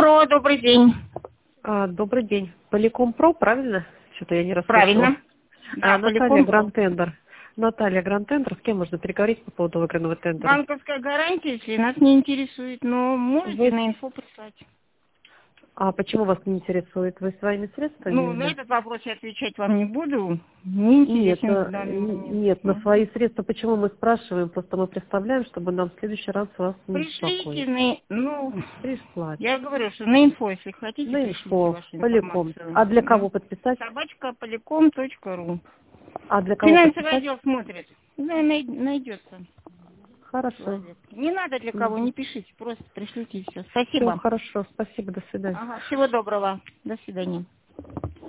Про, добрый день. Добрый день. Поликом.Про, правильно? Что-то я не расслышала. Правильно. Да, Наталья Гранд-Тендер. Наталья Гранд-Тендер. С кем можно переговорить по поводу выигранного тендера? Банковская гарантия, если нас не интересует, но можете на инфо прислать. А почему вас не интересует? Вы своими средствами? Ну, на этот вопрос я отвечать вам не буду. Не интересен в данный момент. Нет, на свои средства почему мы спрашиваем? Просто мы представляем, чтобы нам в следующий раз вас не Пришлите беспокоить. прислать. Я говорю, что на инфо, если хотите, На пришлите инфо, вашу Поликом. информацию. А для кого подписать? @policom.ru. А для кого Финансовый подписать? отдел смотрит. Да, найдется. Хорошо. Не надо для кого, не пишите, просто пришлите и все. Все Спасибо. хорошо. Спасибо. До свидания. Ага, всего доброго. До свидания.